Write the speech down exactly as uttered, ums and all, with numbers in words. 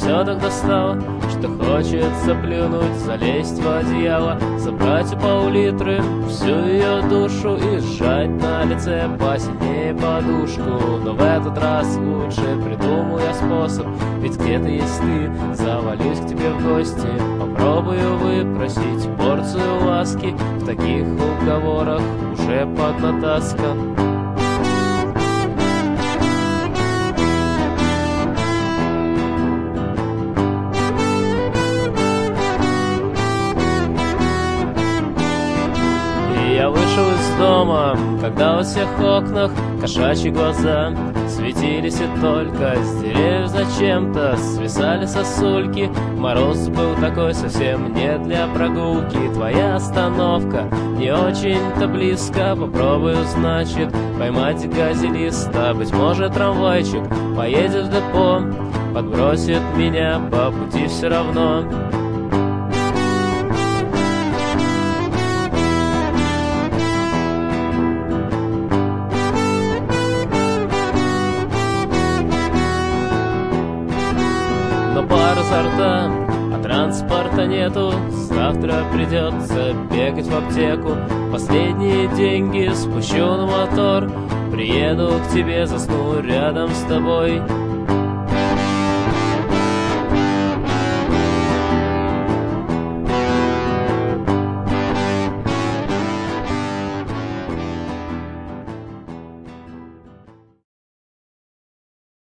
все так достало, что хочется плюнуть, залезть в одеяло, забрать у пол-литры всю ее душу и сжать на лице посильнее подушку. Но в этот раз лучше придумаю я способ, ведь где-то есть ты, завалюсь к тебе в гости, попробую выпросить порцию ласки, в таких уговорах уже поднатаскан. Я вышел из дома, когда во всех окнах кошачьи глаза светились, и только с деревьев зачем-то свисали сосульки. Мороз был такой совсем не для прогулки. Твоя остановка не очень-то близко, попробую, значит, поймать газелиста. Быть может, трамвайчик поедет в депо, подбросит меня по пути все равно. Но пар изо рта, а транспорта нету. Завтра придется бегать в аптеку. Последние деньги спущу на мотор. Приеду к тебе, засну рядом с тобой.